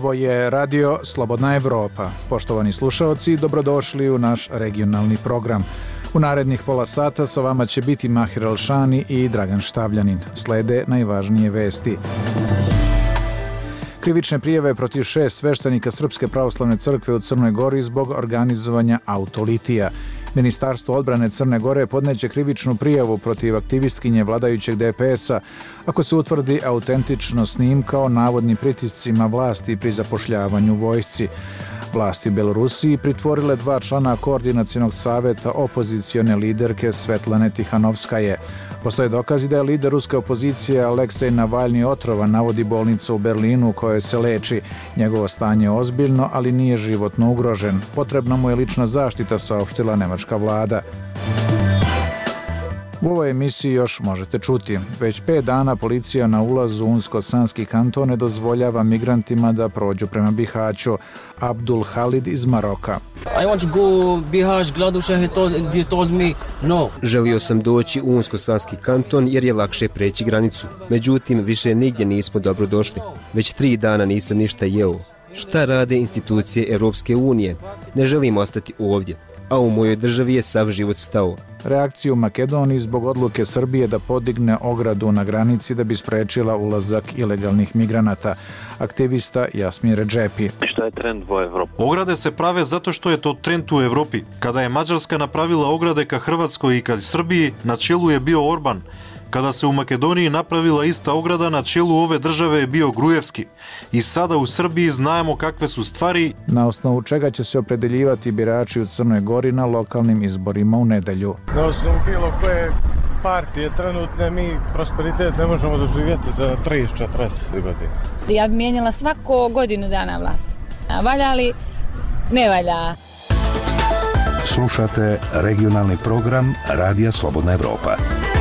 Ovo je Radio Slobodna Evropa. Poštovani slušaoci, dobrodošli u naš regionalni program. U narednih pola sata sa vama će biti Mahir Alšani i Dragan Štavljanin. Slede najvažnije vesti. Krivične prijave protiv 6 sveštenika Srpske pravoslavne crkve u Crnoj Gori zbog organizovanja autolitija. Ministarstvo odbrane Crne Gore podneće krivičnu prijavu protiv aktivistkinje vladajućeg DPS-a ako se utvrdi autentično snimka o navodnim pritiscima vlasti pri zapošljavanju vojsci. Vlasti u Belorusiji pritvorile 2 člana koordinacionog saveta opozicione liderke Svetlane Tihanovskaje. Postoje dokazi da je lider ruske opozicije Aleksej Navalni otrovan, navodi bolnica u Berlinu u kojoj se leči. Njegovo stanje je ozbiljno, ali nije životno ugrožen. Potrebna mu je lična zaštita, saopštila nemačka vlada. U ovoj emisiji još možete čuti. Već 5 dana policija na ulazu u Unsko-Sanski kanton ne dozvoljava migrantima da prođu prema Bihaću. Abdul Halid iz Maroka. Želio sam doći u Unsko-Sanski kanton jer je lakše preći granicu. Međutim, više nigdje nismo dobro došli. Već 3 dana nisam ništa jeo. Šta rade institucije Europske unije? Ne želim ostati ovdje. A u mojoj državi je sav život stao. Reakciju u Makedoniji zbog odluke Srbije da podigne ogradu na granici da bi sprečila ulazak ilegalnih migranata. Aktivista Jasmir Redžepi. Što je trend u Evropi? Ograde se prave zato što je to trend u Evropi. Kada je Mađarska napravila ograde ka Hrvatskoj i ka Srbiji, na čelu je bio Orban. Kada se u Makedoniji napravila ista ograda, na čelu ove države je bio Grujevski. I sada u Srbiji znamo kakve su stvari. Na osnovu čega će se opredeljivati birači u Crnoj Gori na lokalnim izborima u nedelju. Na osnovu bilo koje partije trenutne mi prosperitet ne možemo doživjeti za 30-40 godina. Ja bi mijenjala svako godinu dana vlast. Valja li? Ne valja. Slušate regionalni program Radija Slobodna Evropa.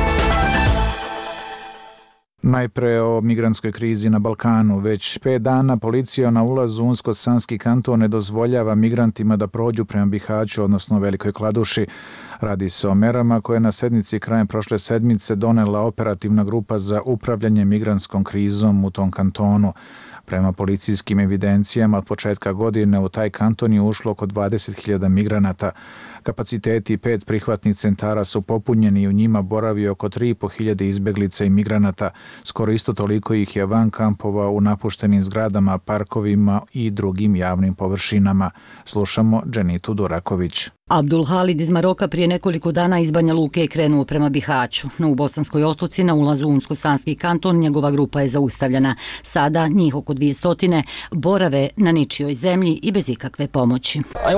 Najpre o migrantskoj krizi na Balkanu. Već 5 dana policija na ulazu u Unsko-Sanski kanton ne dozvoljava migrantima da prođu prema Bihaću, odnosno Velikoj Kladuši. Radi se o merama koje je na sednici krajem prošle sedmice donela operativna grupa za upravljanje migrantskom krizom u tom kantonu. Prema policijskim evidencijama od početka godine u taj kanton je ušlo oko 20.000 migranata. Kapaciteti 5 prihvatnih centara su popunjeni i u njima boravi oko 3.500 izbeglica i migranata. Skoro isto toliko ih je van kampova u napuštenim zgradama, parkovima i drugim javnim površinama. Slušamo Dženitu Duraković. Abdul Halid iz Maroka prije nekoliko dana iz Banja Luke je krenuo prema Bihaću. No u Bosanskoj Otoci na ulazu u Unsko-Sanski kanton njegova grupa je zaustavljena. Sada njih oko 200 borave na ničijoj zemlji i bez ikakve pomoći.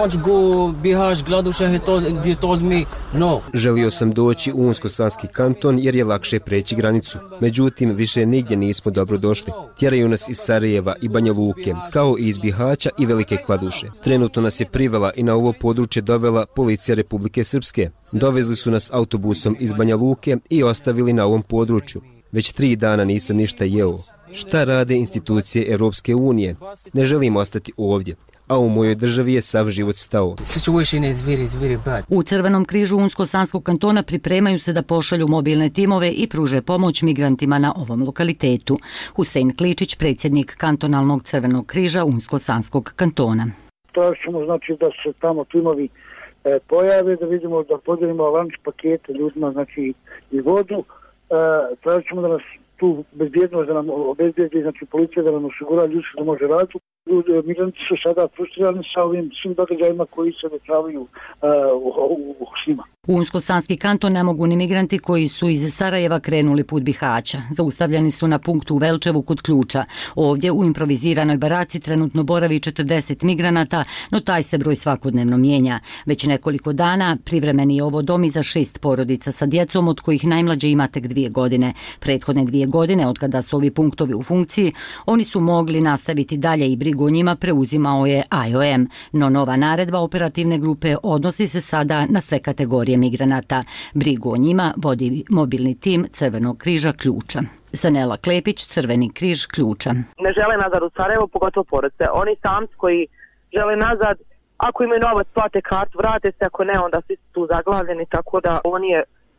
Želio sam doći u Unsko-Sanski kanton jer je lakše preći granicu. Međutim, više nigdje nismo dobro došli. Tjeraju nas iz Sarajeva i Banja Luke, kao i iz Bihaća i Velike Kladuše. Trenutno nas je privela i na ovo područje dovela policija Republike Srpske. Dovezli su nas autobusom iz Banja Luke i ostavili na ovom području. Već 3 dana nisam ništa jeo. Šta rade institucije Europske unije? Ne želim ostati ovdje. A u mojoj državi je sav život stao. U Crvenom križu Unsko-Sanskog kantona pripremaju se da pošalju mobilne timove i pruže pomoć migrantima na ovom lokalitetu. Husein Kličić, predsjednik kantonalnog Crvenog križa Unsko-Sanskog kantona. Tražimo znači da se tamo timovi pojave, da vidimo da podijelimo lunch pakete ljudima, znači i vodu. Tražimo da nas tu bezbjednost, da nam obezbijedi, znači policija da nam osigura ljudi da može raditi. Migranti su sada frustrirani sa ovim svim događajima koji se dešavaju s njima. U Unsko-Sanski kanton ne mogu ni migranti koji su iz Sarajeva krenuli put Bihaća. Zaustavljeni su na punktu u Velčevu kod Ključa. Ovdje u improviziranoj baraci trenutno boravi 40 migranata, no taj se broj svakodnevno mijenja. Već nekoliko dana privremeni je ovo dom i za 6 porodica sa djecom, od kojih najmlađe ima tek 2 godine. Prethodne 2 godine, od kada su ovi punktovi u funkciji, oni su mogli nastaviti dalje i brigu o njima preuzimao je IOM, no nova naredba operativne grupe odnosi se sada na sve kategorije migranata. Brigu o njima vodi mobilni tim Crvenog križa Ključa. Sanela Klepić, Crveni križ Ključa. Ne žele nazad u Sarajevo, pogotovo porodice. Oni samci koji žele nazad, ako imaju novac, plate kartu, vrate se, ako ne, onda svi su tu zaglavljeni, tako da ovo nije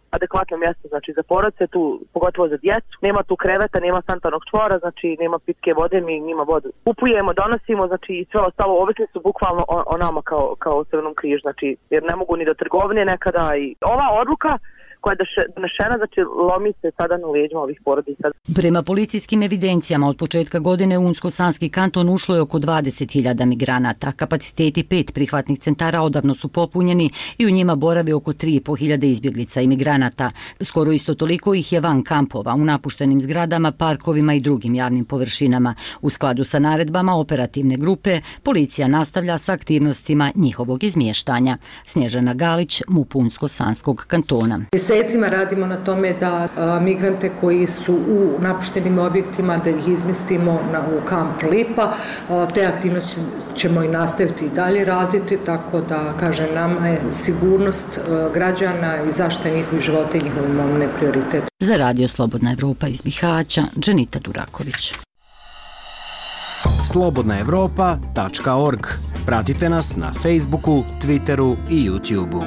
adekvatno mjesto znači za porodice, tu pogotovo za djecu. Nema tu kreveta, nema sanitarnog čvora, znači nema pitke vode, mi njima vodu kupujemo, donosimo, znači i sve ostalo ovisni su bukvalno o nama kao Crvenom križu, znači jer ne mogu ni do trgovine nekada i ova odluka koja je donešena, znači lomi se sada na leđima ovih porodica. Prema policijskim evidencijama od početka godine u Unsko-Sanski kanton ušlo je oko 20.000 migranata. Kapaciteti 5 prihvatnih centara odavno su popunjeni i u njima boravi oko 3.500 izbjeglica i migranata. Skoro isto toliko ih je van kampova, u napuštenim zgradama, parkovima i drugim javnim površinama. U skladu sa naredbama operativne grupe, policija nastavlja sa aktivnostima njihovog izmještanja. Snježana Galić, MUP Unsko-Sanskog kantona. Mjesecima radimo na tome da migrante koji su u napuštenim objektima da ih izmjestimo u kamp Lipa. Te aktivnosti ćemo i nastaviti i dalje raditi, tako da, kažem, nama je sigurnost građana i zaštita njihovih života i njihove imovine prioritet. Za Radio Slobodna Evropa iz Bihaća, Dženita Duraković. slobodnaevropa.org. Pratite nas na Facebooku, Twitteru i YouTubeu.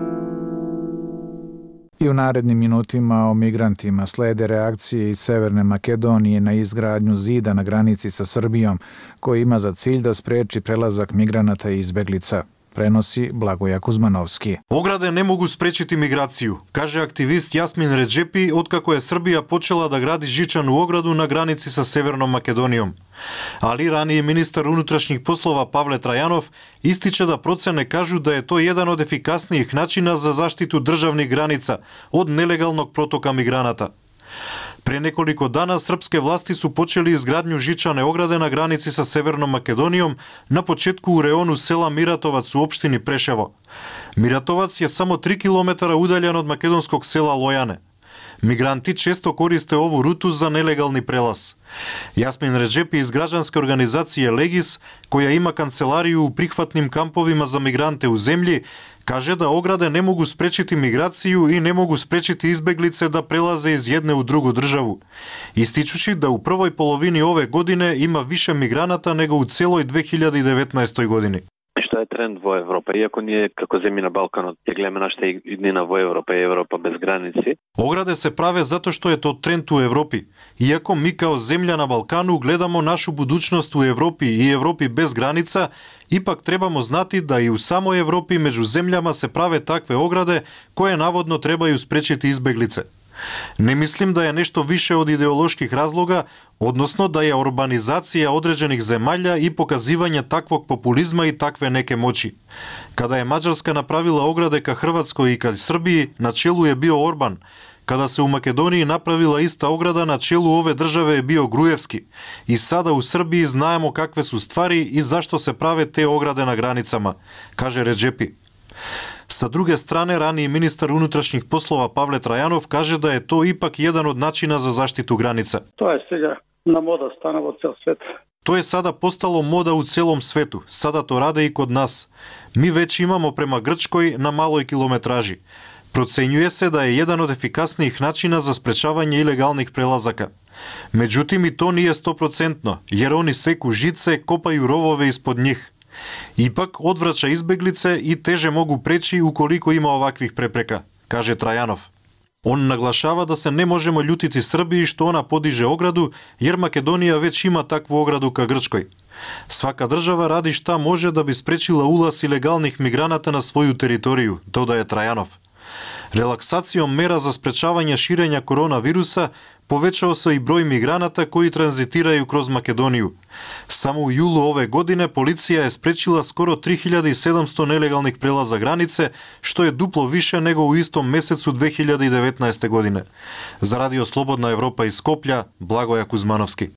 I u narednim minutima o migrantima slede reakcije iz Severne Makedonije na izgradnju zida na granici sa Srbijom, koji ima za cilj da spreči prelazak migranata i izbeglica. Prenosi Blagoja Kuzmanovski. Ograde ne mogu sprečiti migraciju, kaže aktivist Jasmin Redžepi otkako je Srbija počela da gradi žičanu ogradu na granici sa Severnom Makedonijom. Ali raniji ministar unutrašnjih poslova Pavle Trajanov ističe da procene kažu da je to jedan od efikasnijih načina za zaštitu državnih granica od nelegalnog protoka migranata. Pre nekoliko dana srpske vlasti su počeli izgradnju žičane ograde na granici sa Severnom Makedonijom na početku u reonu sela Miratovac u opštini Preševo. Miratovac je samo 3 km udaljen od makedonskog sela Lojane. Migranti često koriste ovu rutu za nelegalni prelaz. Jasmin Redžepi iz građanske organizacije Legis, koja ima kancelariju u prihvatnim kampovima za migrante u zemlji, kaže da ograde ne mogu sprečiti migraciju i ne mogu sprečiti izbeglice da prelaze iz jedne u drugu državu. Ističući da u prvoj polovini ove godine ima više migranata nego u celoj 2019. godini. Što je trend vo Evropa, iako nije kako zemlji na Balkanu, tegleme našta jednina vo Evropa i Evropa bez granici. Ograde se prave zato što je to trend u Evropi. Iako mi kao zemlja na Balkanu gledamo našu budućnost u Evropi i Evropi bez granica, ipak trebamo znati da i u samoj Evropi među zemljama se prave takve ograde koje navodno trebaju sprečiti izbeglice. Ne mislim da je nešto više od ideoloških razloga, odnosno da je urbanizacija određenih zemalja i pokazivanje takvog populizma i takve neke moći. Kada je Mađarska napravila ograde ka Hrvatskoj i ka Srbiji, na čelu je bio Orban. Kada se u Makedoniji napravila ista ograda, na čelu ove države je bio Grujevski. I sada u Srbiji znamo kakve su stvari i zašto se prave te ograde na granicama, kaže Redžepi. Sa druge strane, raniji ministar unutrašnjih poslova Pavle Trajanov kaže da je to ipak jedan od načina za zaštitu granica. To je сега na moda stana vo cel svet. To je sada postalo moda u celom svetu. Sada to rade i kod nas. Mi već imamo prema Grčkoj na maloj kilometraži. Procenjuje se da je jedan od efikasnijih načina za sprečavanje ilegalnih prelazaka. Međutim, i to nije 100%, jer oni seku žice, kopaju rovove ispod njih. Ipak odvraća izbeglice i teže mogu preći ukoliko ima ovakvih prepreka, kaže Trajanov. On naglašava da se ne možemo ljutiti Srbiji što ona podiže ogradu, jer Makedonija već ima takvu ogradu ka Grčkoj. Svaka država radi šta može da bi sprečila ulaz ilegalnih migranata na svoju teritoriju, dodaje Trajanov. Relaksacijom mera za sprečavanje širenja koronavirusa povećao se i broj migranata koji tranzitiraju kroz Makedoniju. Samo u julu ove godine policija je sprečila skoro 3700 nelegalnih prelaza granice, što je duplo više nego u istom mesecu 2019. godine. Za Radio Slobodna Evropa iz Skoplja, Blagoja Kuzmanovski.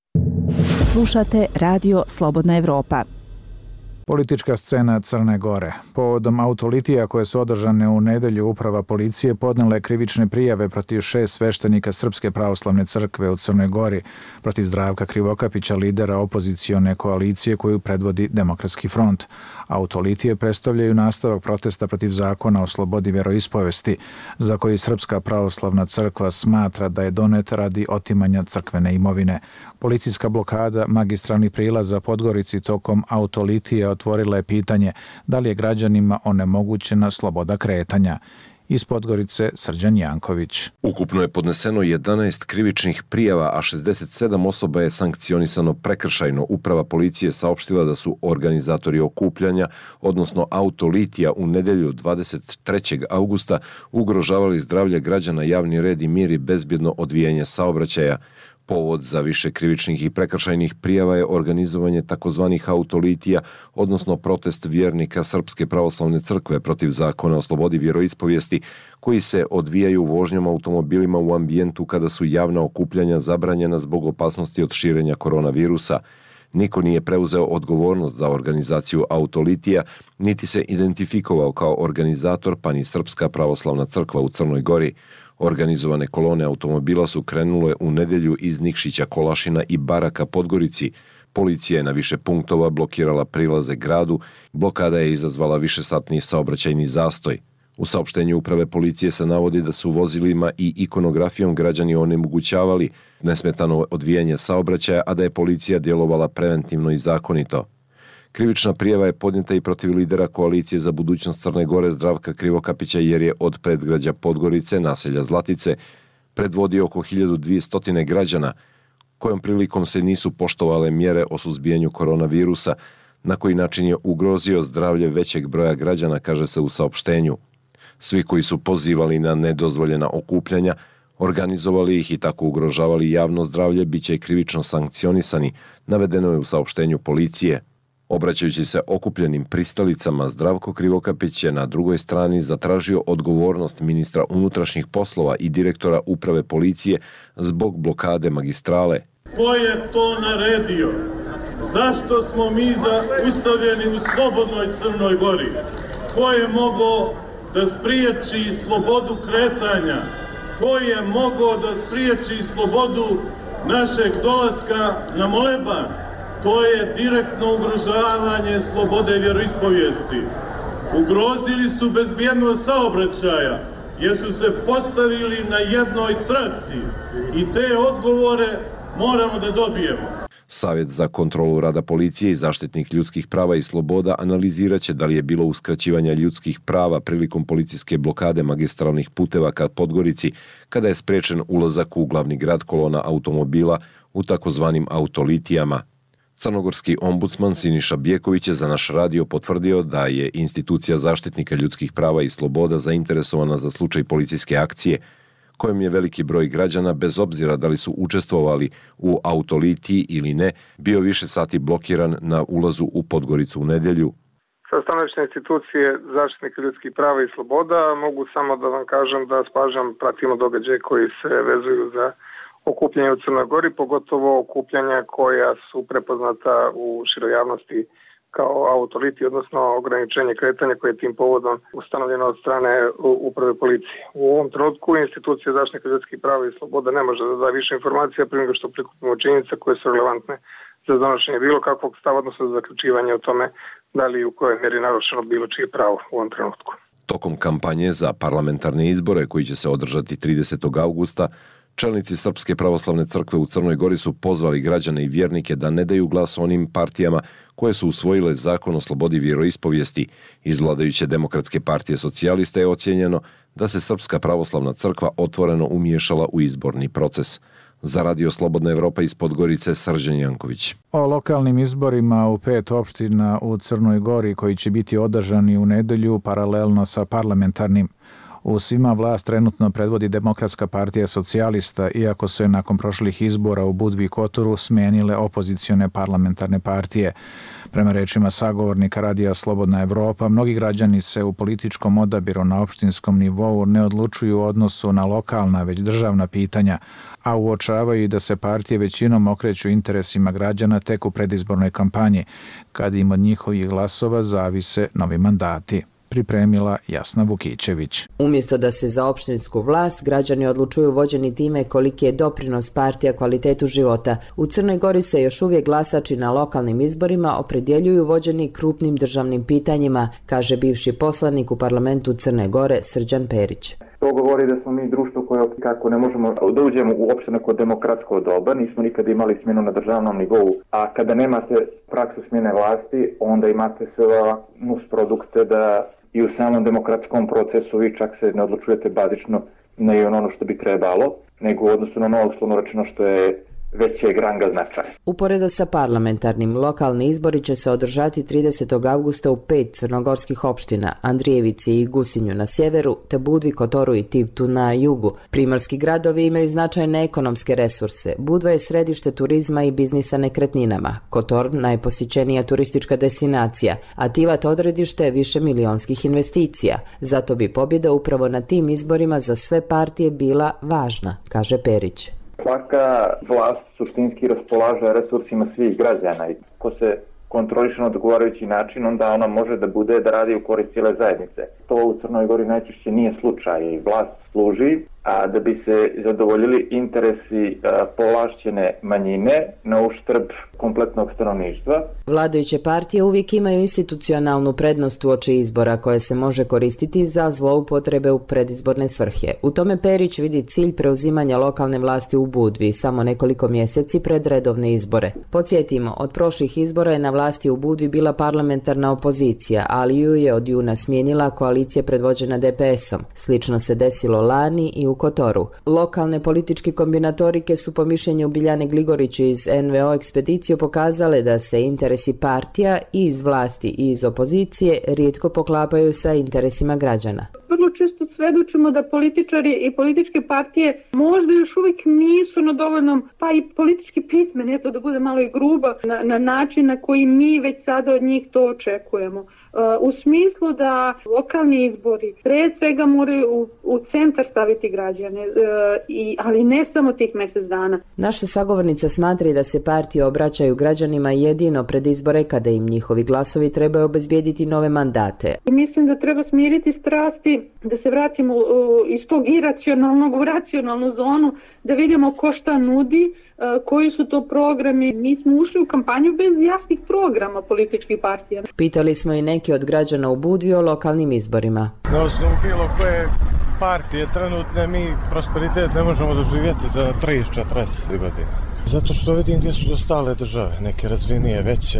Slušate Radio Slobodna Evropa. Politička scena Crne Gore. Povodom autolitija koje su održane u nedelju, uprava policije podnela je krivične prijave protiv 6 sveštenika Srpske pravoslavne crkve u Crnoj Gori, protiv Zdravka Krivokapića, lidera opozicione koalicije koju predvodi Demokratski front. Autolitije predstavljaju nastavak protesta protiv zakona o slobodi vjeroispovesti, za koji Srpska pravoslavna crkva smatra da je donet radi otimanja crkvene imovine. Policijska blokada magistralnih prilaza Podgorici tokom autolitija otvorila je pitanje da li je građanima onemogućena sloboda kretanja. Iz Podgorice Srđan Janković. Ukupno je podneseno 11 krivičnih prijava, a 67 osoba je sankcionisano prekršajno. Uprava policije saopštila da su organizatori okupljanja, odnosno autolitija, u nedelju 23. augusta ugrožavali zdravlje građana, javni red i mir i bezbjedno odvijanje saobraćaja. Povod za više krivičnih i prekršajnih prijava je organizovanje takozvanih autolitija, odnosno protest vjernika Srpske pravoslavne crkve protiv zakona o slobodi vjeroispovijesti, koji se odvijaju vožnjom automobilima u ambijentu kada su javna okupljanja zabranjena zbog opasnosti od širenja koronavirusa. Niko nije preuzeo odgovornost za organizaciju autolitija, niti se identifikovao kao organizator, pa ni Srpska pravoslavna crkva u Crnoj Gori. Organizovane kolone automobila su krenule u nedelju iz Nikšića, Kolašina i Baraka Podgorici. Policija je na više punktova blokirala prilaze gradu, blokada je izazvala višesatni saobraćajni zastoj. U saopštenju uprave policije se navodi da su vozilima i ikonografijom građani onemogućavali nesmetano odvijanje saobraćaja, a da je policija djelovala preventivno i zakonito. Krivična prijava je podnijeta i protiv lidera Koalicije za budućnost Crne Gore Zdravka Krivokapića, jer je od predgrađa Podgorice, naselja Zlatice, predvodio oko 1200 građana, kojom prilikom se nisu poštovale mjere o suzbijanju koronavirusa, na koji način je ugrozio zdravlje većeg broja građana, kaže se u saopštenju. Svi koji su pozivali na nedozvoljena okupljanja, organizovali ih i tako ugrožavali javno zdravlje, bit će krivično sankcionisani, navedeno je u saopštenju policije. Obraćajući se okupljenim pristalicama, Zdravko Krivokapić je na drugoj strani zatražio odgovornost ministra unutrašnjih poslova i direktora uprave policije zbog blokade magistrale. Ko je to naredio? Zašto smo mi ustavljeni u slobodnoj Crnoj Gori? Ko je mogao da spriječi slobodu kretanja? Ko je mogao da spriječi slobodu našeg dolaska na moleban? To je direktno ugrožavanje slobode vjeroispovijesti. Ugrozili su bezbjednost saobraćaja jer su se postavili na jednoj traci i te odgovore moramo da dobijemo. Savjet za kontrolu rada policije i zaštitnik ljudskih prava i sloboda analizirat će da li je bilo uskraćivanja ljudskih prava prilikom policijske blokade magistralnih puteva ka Podgorici, kada je sprečen ulazak u glavni grad kolona automobila u takozvanim autolitijama. Crnogorski ombudsman Siniša Bjeković je za naš radio potvrdio da je institucija zaštitnika ljudskih prava i sloboda zainteresovana za slučaj policijske akcije, kojem je veliki broj građana, bez obzira da li su učestvovali u autolitiji ili ne, bio više sati blokiran na ulazu u Podgoricu u nedelju. Sa stanovišta institucije zaštitnika ljudskih prava i sloboda mogu samo da vam kažem da s pažnjom pratimo događaje koji se vezuju za okupljanje u Crnoj Gori, pogotovo okupljanja koja su prepoznata u široj javnosti kao autoliti, odnosno ograničenje kretanja koje je tim povodom ustanovljeno od strane uprave policije. U ovom trenutku institucija zaštitnika ljudskih prava i sloboda ne može da da više informacija prije nego što prikupimo činjenice koje su relevantne za donošenje bilo kakvog stava, odnosno za zaključivanje o tome da li u kojoj mjeri narušeno bilo čije pravo u ovom trenutku. Tokom kampanje za parlamentarne izbore koji će se održati 30. augusta, čelnici Srpske pravoslavne crkve u Crnoj Gori su pozvali građane i vjernike da ne daju glas onim partijama koje su usvojile zakon o slobodi vjeroispovijesti. Iz vladajuće Demokratske partije socijalista je ocijenjeno da se Srpska pravoslavna crkva otvoreno umiješala u izborni proces. Za Radio Slobodna Evropa iz Podgorice, Srđan Janković. O lokalnim izborima u 5 opština u Crnoj Gori koji će biti održani u nedelju paralelno sa parlamentarnim. U svima vlast trenutno predvodi Demokratska partija socijalista, iako su je nakon prošlih izbora u Budvi i Kotoru smenile opozicione parlamentarne partije. Prema rečima sagovornika Radija Slobodna Evropa, mnogi građani se u političkom odabiru na opštinskom nivou ne odlučuju u odnosu na lokalna, već državna pitanja, a uočavaju i da se partije većinom okreću interesima građana tek u predizbornoj kampanji, kad im od njihovih glasova zavise novi mandati. Pripremila Jasna Vukićević. Umjesto da se za opštinsku vlast građani odlučuju vođeni time koliki je doprinos partija kvalitetu života, u Crnoj Gori se još uvijek glasači na lokalnim izborima opredjeljuju vođeni krupnim državnim pitanjima, kaže bivši poslanik u parlamentu Crne Gore Srđan Perić. To govori da smo mi društvo koje kako ne možemo da uđemo uopšte neko demokratsko doba, nismo nikada imali smjenu na državnom nivou, a kada nemate praksu smjene vlasti, onda imate sve nusprodukte da i u samom demokratskom procesu vi čak se ne odlučujete bazično na ono što bi trebalo, nego u odnosu na ono uslovno rečeno što je većeg ranga značaja. Uporedo sa parlamentarnim, lokalni izbori će se održati 30. avgusta u 5 crnogorskih opština, Andrijevici i Gusinju na sjeveru, te Budvi, Kotoru i Tivtu na jugu. Primorski gradovi imaju značajne ekonomske resurse. Budva je središte turizma i biznisa nekretninama, Kotor najposjećenija turistička destinacija, a Tivat odredište višemilionskih investicija. Zato bi pobjeda upravo na tim izborima za sve partije bila važna, kaže Perić. Svaka vlast suštinski raspolaže resursima svih građana i ko se kontroliše na odgovarajući način, onda ona može da radi u korist cijele zajednice. To u Crnoj Gori najčešće nije slučaj i vlast služi da bi se zadovoljili interesi povlašćene manjine na uštrb kompletnog stanovništva. Vladajuće partije uvijek imaju institucionalnu prednost uoči izbora koje se može koristiti za zloupotrebe u predizborne svrhe. U tome Perić vidi cilj preuzimanja lokalne vlasti u Budvi samo nekoliko mjeseci pred redovne izbore. Podsjetimo, od prošlih izbora je na vlasti u Budvi bila parlamentarna opozicija, ali ju je od juna smijenila koalicija predvođena DPS-om. Slično se desilo lani i u Kotoru. Lokalne političke kombinatorike su po mišljenju Biljane Gligorić iz NVO ekspediciju pokazale da se interesi partija i iz vlasti i iz opozicije rijetko poklapaju sa interesima građana. Vrlo često svedočimo da političari i političke partije možda još uvijek nisu na dovoljnom, pa i politički pismeni, eto da bude malo i gruba, na način na koji mi već sada od njih to očekujemo. U smislu da lokalni izbori pre svega moraju u centar staviti građane, ali ne samo tih mjesec dana. Naša sagovornica smatra da se partije obraćaju građanima jedino pred izbore kada im njihovi glasovi trebaju obezbijediti nove mandate. Mislim da treba smiriti strasti, da se vratimo iz tog iracionalnog u racionalnu zonu, da vidimo ko šta nudi, koji su to programi. Mi smo ušli u kampanju bez jasnih programa političkih partija. Pitali smo i neki od građana u Budvi o lokalnim izborima. Na osnovu bilo koje partije trenutne mi prosperitet ne možemo doživjeti za 30-40 godina. Zato što vidim gdje su dostale države, neke razvinije, veće,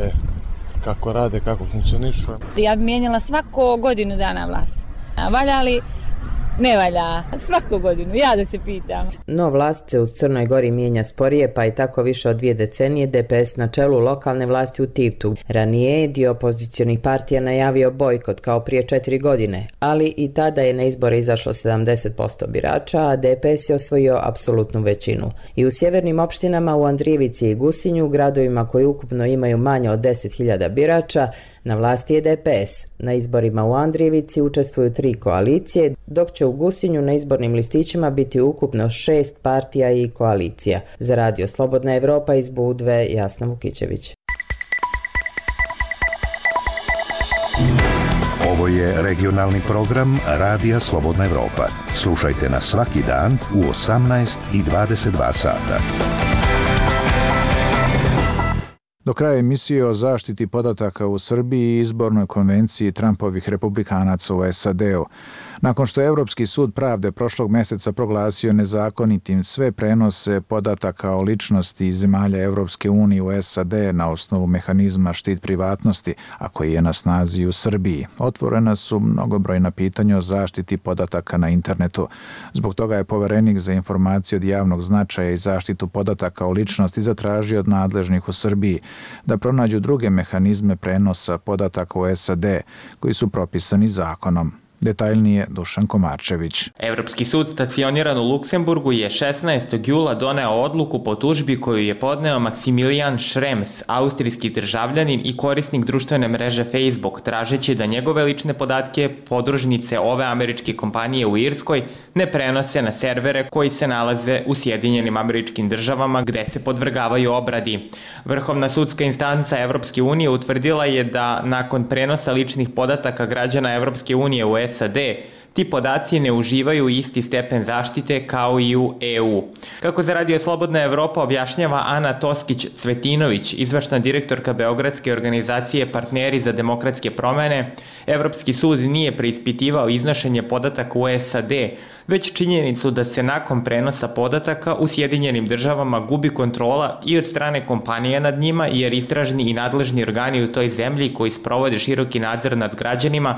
kako rade, kako funkcionišu. Ja bi mijenjala svako godinu dana vlast. Valja li? Ne valja. Svaku godinu, ja da se pitam. No vlast se u Crnoj Gori mijenja sporije, pa i tako više od 2 decenije DPS na čelu lokalne vlasti u Tivtu. Ranije je dio opozicionih partija najavio bojkot kao prije 4 godine, ali i tada je na izbore izašlo 70% birača, a DPS je osvojio apsolutnu većinu. I u sjevernim opštinama u Andrijevici i Gusinju, gradovima koji ukupno imaju manje od 10.000 birača, na vlasti je DPS. Na izborima u Andrijevici učestvuju 3 koalicije, dok će u Gusinju na izbornim listićima biti ukupno 6 partija i koalicija. Za Radio Slobodna Evropa iz Budve, Jasna Vukićević. Ovo je regionalni program Radija Slobodna Evropa. Slušajte nas svaki dan u 18 i 22 sata. Do kraja emisije o zaštiti podataka u Srbiji i izbornoj konvenciji Trumpovih republikanaca u SAD-u. Nakon što je Europski sud pravde prošlog mjeseca proglasio nezakonitim sve prenose podataka o ličnosti iz zemalja Europske unije u SAD na osnovu mehanizma štit privatnosti, a koji je na snazi u Srbiji, otvorena su mnogobrojna pitanja o zaštiti podataka na internetu. Zbog toga je poverenik za informacije od javnog značaja i zaštitu podataka o ličnosti zatražio od nadležnih u Srbiji da pronađu druge mehanizme prenosa podataka u SAD koji su propisani zakonom. Detaljnije Dušan Komarčević. Evropski sud stacioniran u Luksemburgu je 16. jula doneo odluku po tužbi koju je podneo Maksimilijan Schrems, austrijski državljanin i korisnik društvene mreže Facebook, tražeći da njegove lične podatke podružnice ove američke kompanije u Irskoj ne prenose na servere koji se nalaze u Sjedinjenim Američkim Državama gde se podvrgavaju obradi. Vrhovna sudska instanca Evropske unije utvrdila je da nakon prenosa ličnih podataka građana Evropske unije u SAD, ti podaci ne uživaju isti stepen zaštite kao i u EU. Kako za Radio Slobodna Evropa objašnjava Ana Toskić-Cvetinović, izvršna direktorka Beogradske organizacije Partneri za demokratske promene, Evropski sud nije preispitivao iznošenje podataka u SAD, već činjenicu da se nakon prenosa podataka u Sjedinjenim Državama gubi kontrola i od strane kompanija nad njima, jer istražni i nadležni organi u toj zemlji koji sprovode široki nadzor nad građanima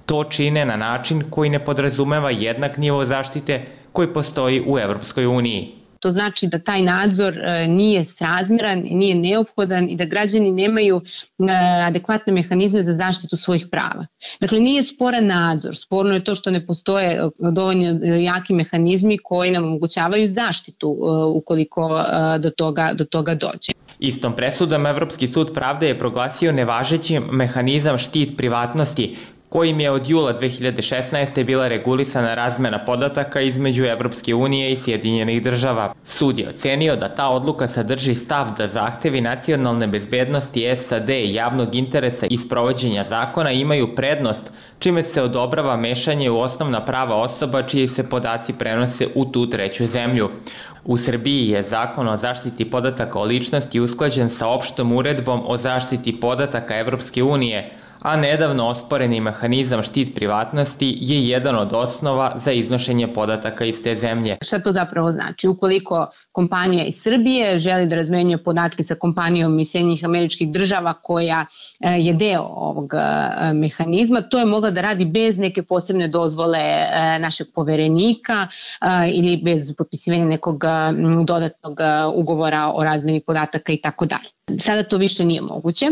to čine na način koji ne podrazumeva jednak nivo zaštite koji postoji u Evropskoj uniji. To znači da taj nadzor nije srazmjeran, nije neophodan i da građani nemaju adekvatne mehanizme za zaštitu svojih prava. Dakle, nije sporan nadzor, sporno je to što ne postoje dovoljno jaki mehanizmi koji nam omogućavaju zaštitu ukoliko do toga dođe. Istom presudom Evropski sud pravde je proglasio nevažećim mehanizam štit privatnosti, kojim je od jula 2016. bila regulisana razmena podataka između Evropske unije i Sjedinjenih država. Sud je ocenio da ta odluka sadrži stav da zahtevi nacionalne bezbednosti SAD i javnog interesa i sprovođenja zakona imaju prednost, čime se odobrava mešanje u osnovna prava osoba čiji se podaci prenose u tu treću zemlju. U Srbiji je Zakon o zaštiti podataka o ličnosti usklađen sa opštom uredbom o zaštiti podataka Evropske unije, a nedavno osporeni mehanizam štit privatnosti je jedan od osnova za iznošenje podataka iz te zemlje. Šta to zapravo znači? Ukoliko kompanija iz Srbije želi da razmenjuje podatke sa kompanijom iz Sjedinjenih Američkih Država koja je deo ovog mehanizma, to je mogla da radi bez neke posebne dozvole našeg poverenika ili bez potpisivanja nekog dodatnog ugovora o razmeni podataka i tako dalje. Sada to više nije moguće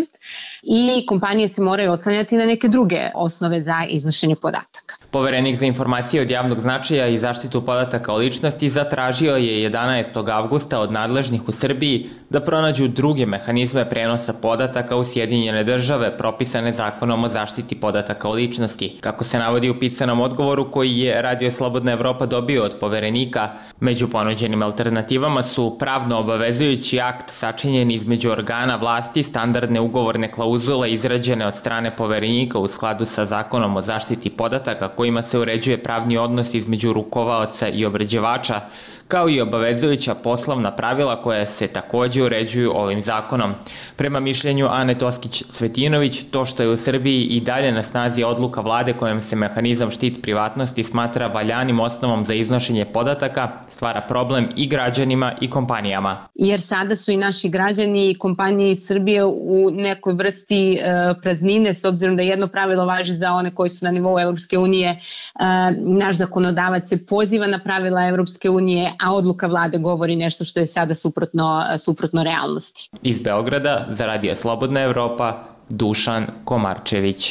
i kompanije se moraju oslanjati na neke druge osnove za iznošenje podataka. Poverenik za informacije od javnog značaja i zaštitu podataka o ličnosti zatražio je 11. avgusta od nadležnih u Srbiji da pronađu druge mehanizme prenosa podataka u Sjedinjene države propisane Zakonom o zaštiti podataka o ličnosti. Kako se navodi u pisanom odgovoru koji je Radio Slobodna Evropa dobio od poverenika, među ponuđenim alternativama su pravno obavezujući akt sačinjen između organa vlasti, standardne ugovorne klauzule izrađene od strane poverenika u skladu sa Zakonom o zaštiti podataka kojima se uređuje pravni odnos između rukovaoca i obrađivača, kao i obavezujuća poslovna pravila koja se takođe uređuju ovim zakonom. Prema mišljenju Ane Toskić-Cvetinović, to što je u Srbiji i dalje na snazi odluka vlade kojom se mehanizam štit privatnosti smatra valjanim osnovom za iznošenje podataka, stvara problem i građanima i kompanijama. Jer sada su i naši građani i kompanije iz Srbije u nekoj vrsti praznine, s obzirom da jedno pravilo važi za one koji su na nivou Evropske unije. Naš zakonodavac se poziva na pravila Evropske unije, a odluka vlade govori nešto što je sada suprotno realnosti. Iz Beograda za Radio Slobodna Evropa, Dušan Komarčević.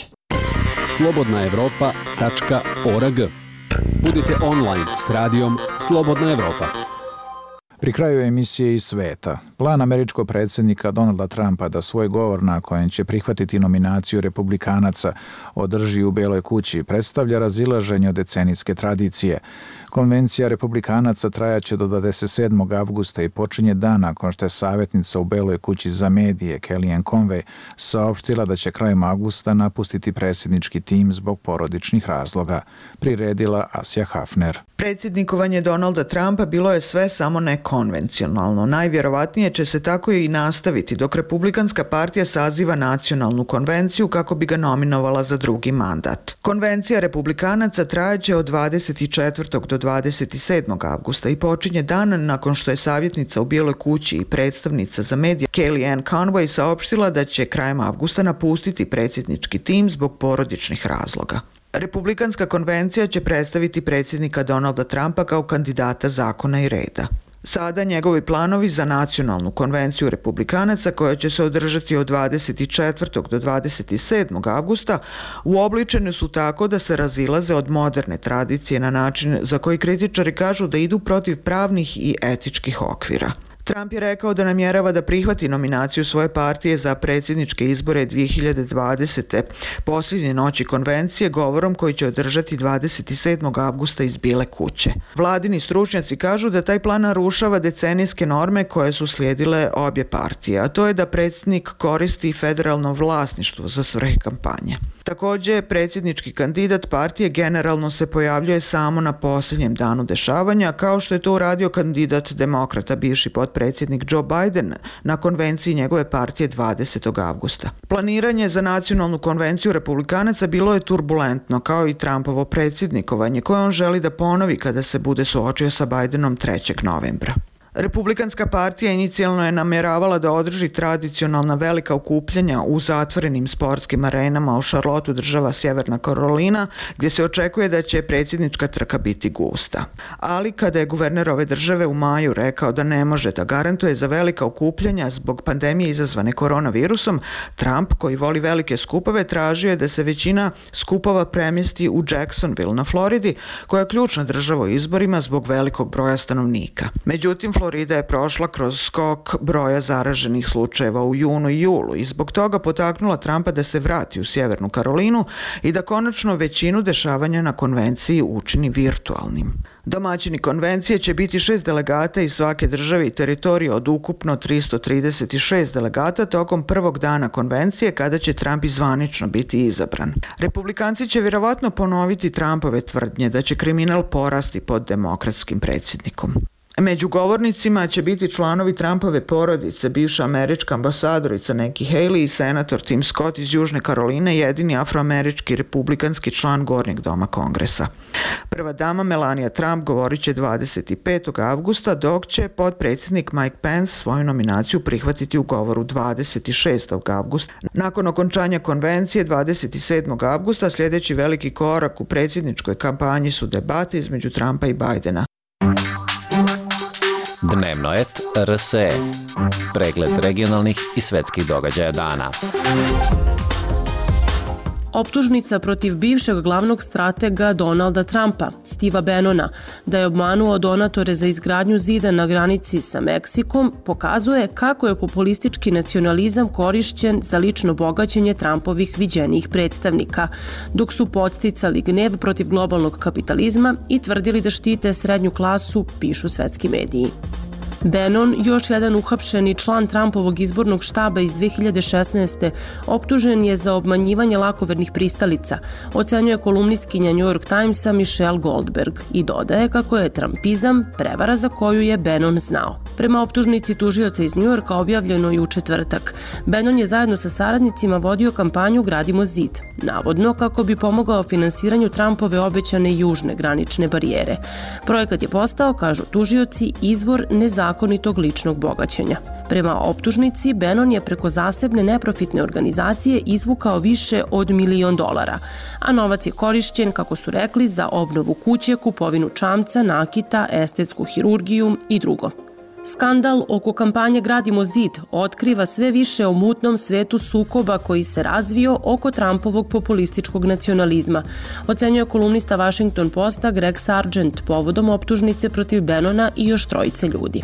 slobodnaevropa.org. Budite online s radijom Slobodna Evropa. Pri kraju emisije iz sveta, plan američkog predsjednika Donalda Trumpa da svoj govor na kojem će prihvatiti nominaciju republikanaca održi u Beloj kući predstavlja razilaženje od decenijske tradicije. Konvencija republikanaca trajaće do 27. avgusta i počinje dan nakon što je savjetnica u Beloj kući za medije Kellyanne Conway saopštila da će krajem avgusta napustiti predsjednički tim zbog porodičnih razloga, priredila Asja Hafner. Predsjednikovanje Donalda Trumpa bilo je sve samo nekonvencionalno. Najvjerovatnije će se tako i nastaviti dok Republikanska partija saziva nacionalnu konvenciju kako bi ga nominovala za drugi mandat. Konvencija republikanaca trajaće od 24. do 27. avgusta i počinje dan nakon što je savjetnica u Bijeloj kući i predstavnica za medije Kellyanne Conway saopštila da će krajem avgusta napustiti predsjednički tim zbog porodičnih razloga. Republikanska konvencija će predstaviti predsjednika Donalda Trumpa kao kandidata zakona i reda. Sada njegovi planovi za nacionalnu konvenciju republikanaca koja će se održati od 24. do 27. avgusta uobličeni su tako da se razilaze od moderne tradicije na način za koji kritičari kažu da idu protiv pravnih i etičkih okvira. Trump je rekao da namjerava da prihvati nominaciju svoje partije za predsjedničke izbore 2020. posljednje noći konvencije govorom koji će održati 27. avgusta iz Bijele kuće. Vladini stručnjaci kažu da taj plan narušava decenijske norme koje su slijedile obje partije, a to je da predsjednik koristi federalno vlasništvo za svrhe kampanje. Također, predsjednički kandidat partije generalno se pojavljuje samo na posljednjem danu dešavanja, kao što je to uradio kandidat demokrata, bivši potpredsjednik Joe Biden, na konvenciji njegove partije 20. avgusta. Planiranje za nacionalnu konvenciju republikanaca bilo je turbulentno, kao i Trumpovo predsjednikovanje, koje on želi da ponovi kada se bude suočio sa Bidenom 3. novembra. Republikanska partija inicijalno je namjeravala da održi tradicionalna velika okupljanja u zatvorenim sportskim arenama u Charlotteu, država Sjeverna Karolina, gdje se očekuje da će predsjednička trka biti gusta. Ali kada je guverner ove države u maju rekao da ne može da garantuje za velika okupljanja zbog pandemije izazvane koronavirusom, Trump, koji voli velike skupove, tražio je da se većina skupova premjesti u Jacksonville na Floridi, koja je ključna država u izborima zbog velikog broja stanovnika. Međutim, Florida je prošla kroz skok broja zaraženih slučajeva u junu i julu i zbog toga potaknula Trumpa da se vrati u Sjevernu Karolinu i da konačno većinu dešavanja na konvenciji učini virtualnim. Domaćini konvencije će biti 6 delegata iz svake države i teritorije od ukupno 336 delegata tokom prvog dana konvencije kada će Trump zvanično biti izabran. Republikanci će vjerovatno ponoviti Trumpove tvrdnje da će kriminal porasti pod demokratskim predsjednikom. Među govornicima će biti članovi Trumpove porodice, bivša američka ambasadorica Nikki Haley i senator Tim Scott iz Južne Karoline, jedini afroamerički republikanski član Gornjeg doma Kongresa. Prva dama Melania Trump govorit će 25. avgusta, dok će potpredsjednik Mike Pence svoju nominaciju prihvatiti u govoru 26. avgusta. Nakon okončanja konvencije 27. avgusta sljedeći veliki korak u predsjedničkoj kampanji su debate između Trumpa i Bidena. Dnevnoet RSE. Pregled regionalnih i svetskih događaja dana. Optužnica protiv bivšeg glavnog stratega Donalda Trumpa, Steva Bannona, da je obmanuo donatore za izgradnju zida na granici sa Meksikom, pokazuje kako je populistički nacionalizam korišćen za lično bogaćenje Trumpovih viđenijih predstavnika, dok su podsticali gnev protiv globalnog kapitalizma i tvrdili da štite srednju klasu, pišu svetski mediji. Bannon, još jedan uhapšeni član Trumpovog izbornog štaba iz 2016. optužen je za obmanjivanje lakovernih pristalica, ocenjuje kolumnistkinja New York Timesa Michelle Goldberg i dodaje kako je trumpizam prevara za koju je Bannon znao. Prema optužnici tužioca iz New Yorka objavljeno i u četvrtak, Bannon je zajedno sa saradnicima vodio kampanju Gradimo zid, navodno kako bi pomogao finansiranju Trumpove obećane južne granične barijere. Projekat je postao, kažu tužioci, izvor nezakonitog ličnog bogaćenja. Prema optužnici, Bannon je preko zasebne neprofitne organizacije izvukao više od $1 milion, a novac je korišćen, kako su rekli, za obnovu kuće, kupovinu čamca, nakita, estetsku hirurgiju i drugo. Skandal oko kampanje Gradimo zid otkriva sve više o mutnom svetu sukoba koji se razvio oko Trumpovog populističkog nacionalizma, ocenjuje kolumnista Washington Posta Greg Sargent povodom optužnice protiv Bannona i još 3 ljudi.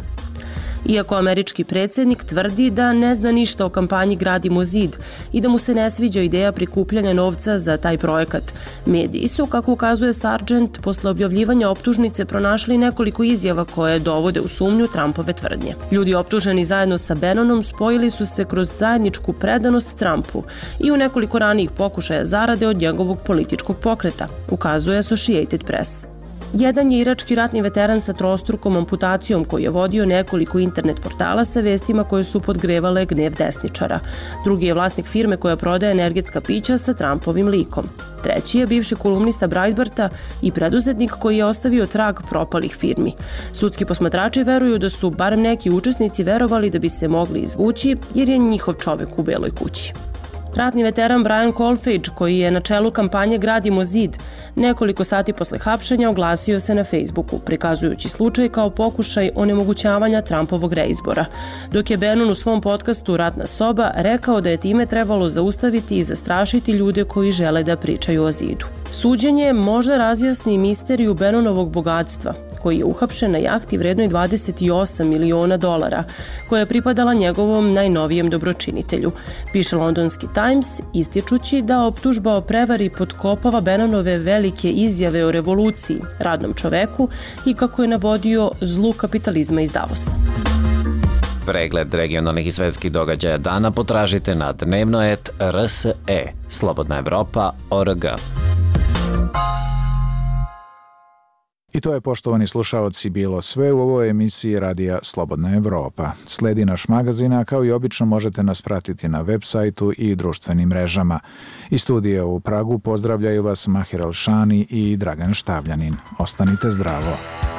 Iako američki predsjednik tvrdi da ne zna ništa o kampanji Gradimo zid i da mu se ne sviđa ideja prikupljanja novca za taj projekat, mediji su, kako ukazuje Sargent, posle objavljivanja optužnice pronašli nekoliko izjava koje dovode u sumnju Trumpove tvrdnje. Ljudi optuženi zajedno sa Bannonom spojili su se kroz zajedničku predanost Trumpu i u nekoliko ranijih pokušaja zarade od njegovog političkog pokreta, ukazuje Associated Press. Jedan je irački ratni veteran sa trostrukom amputacijom koji je vodio nekoliko internet portala sa vestima koje su podgrevale gnev desničara. Drugi je vlasnik firme koja prodaje energetska pića sa Trumpovim likom. Treći je bivši kolumnista Breitbarta i preduzetnik koji je ostavio trag propalih firmi. Sudski posmatrači veruju da su barem neki učesnici verovali da bi se mogli izvući jer je njihov čovek u Beloj kući. Ratni veteran Brian Kolfage, koji je na čelu kampanje Gradimo zid, nekoliko sati posle hapšenja oglasio se na Facebooku, prikazujući slučaj kao pokušaj onemogućavanja Trumpovog reizbora, dok je Bannon u svom podcastu Ratna soba rekao da je time trebalo zaustaviti i zastrašiti ljude koji žele da pričaju o zidu. Suđenje možda razjasni misteriju Bannonovog bogatstva, koji je uhapšen na jahti vrednoj $28 miliona, koja je pripadala njegovom najnovijem dobročinitelju, piše londonski Times, ističući da optužba o prevari potkopava Bannonove velike izjave o revoluciji, radnom čoveku i kako je navodio zlu kapitalizma iz Davosa. Pregled regionalnih i svetskih događaja dana potražite na Dnevnoet RSE, Slobodna Evropa.org. I to je, poštovani slušaoci, bilo sve u ovoj emisiji Radija Slobodna Evropa. Sledi naš magazin, a kao i obično možete nas pratiti na web sajtu i društvenim mrežama. Iz studija u Pragu pozdravljaju vas Mahir Alšani i Dragan Štavljanin. Ostanite zdravo.